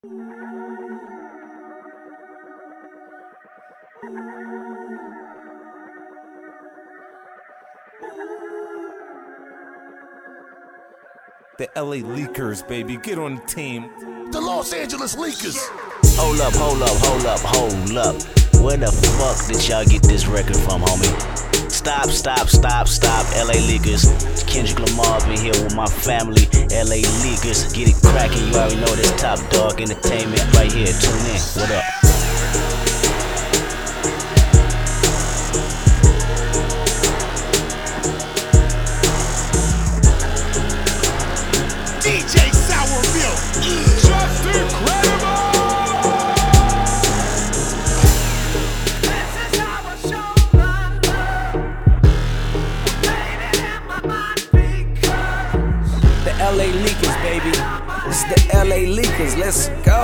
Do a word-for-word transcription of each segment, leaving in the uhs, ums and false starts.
The L A Leakers, baby, get on the team. The Los Angeles Leakers. Hold up, hold up, hold up, hold up. Where the fuck did y'all get this record from, homie? Stop, stop, stop, stop, L A Leakers. It's Kendrick Lamar been here with my family, L A Leakers. Get it crackin', you already know this Top Dog Entertainment right here. Tune in. What up? D J Sour Milk. Just incredible! This is how I show my love. Baby, in my mind because The L A Leakers, baby. It's the L A Leakers. Let's go.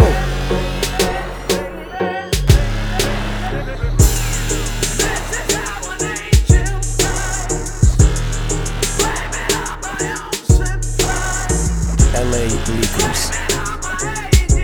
this is how an angel does. Blaming on my own symptoms. L A Leakers. Blaming on my A D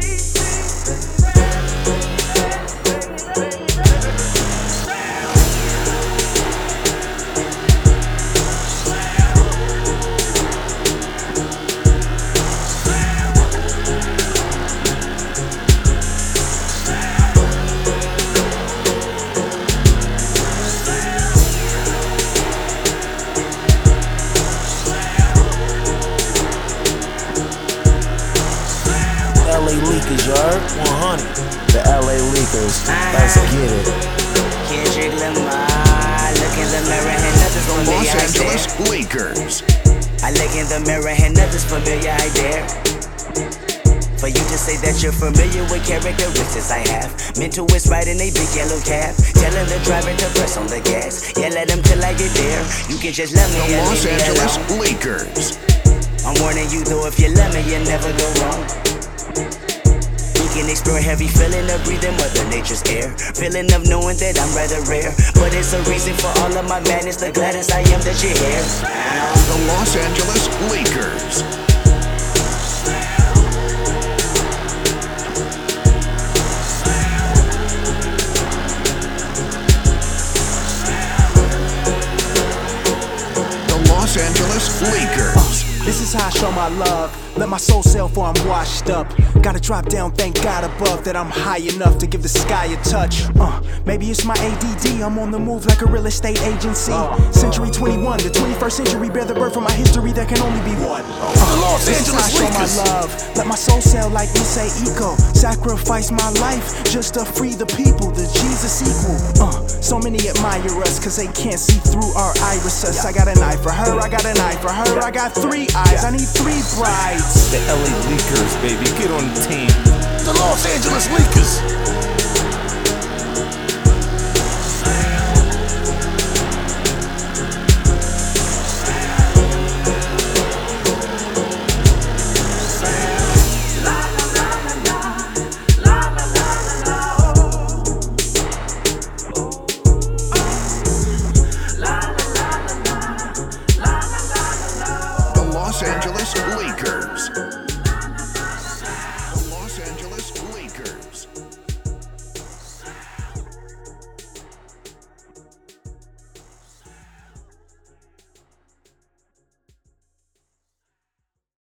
L A Leakers, you heard? one hundred. The L A Leakers. Let's get it. Kendrick Lamar, look in the mirror and nothing's The familiar Los out Angeles there. Lakers. I look in the mirror and nothing's familiar out there. For you to say that you're familiar with characteristics I have. Mental is right in a big yellow cab. Telling the driver to press on the gas. Yell at him till I get there. You can just let me The and Los leave me Angeles alone. Lakers. I'm warning you though, if you let me, you'll never go wrong. We can explore heavy feeling of breathing Mother Nature's air. Feeling of knowing that I'm rather rare. But it's a reason for all of my madness. The gladdest I am that you're here. The Los Angeles Lakers. The Los Angeles Lakers. This is how I show my love. Let my soul sail for I'm washed up. Gotta drop down, thank God above that I'm high enough to give the sky a touch. Uh, maybe it's my A D D, I'm on the move like a real estate agency. Century twenty-one, the twenty-first century, bear the birth of my history, there can only be one. The Los This is how I Angeles show my Lakers. love. Let my soul sail like Issei Eco. Sacrifice my life just to free the people, the Jesus equal. Uh, so many admire us cause they can't see through our irises. I got an eye for her, I got an eye for her, I got three eyes, I need three brides. The L A Leakers, baby, get on the team. The Los Angeles Lakers.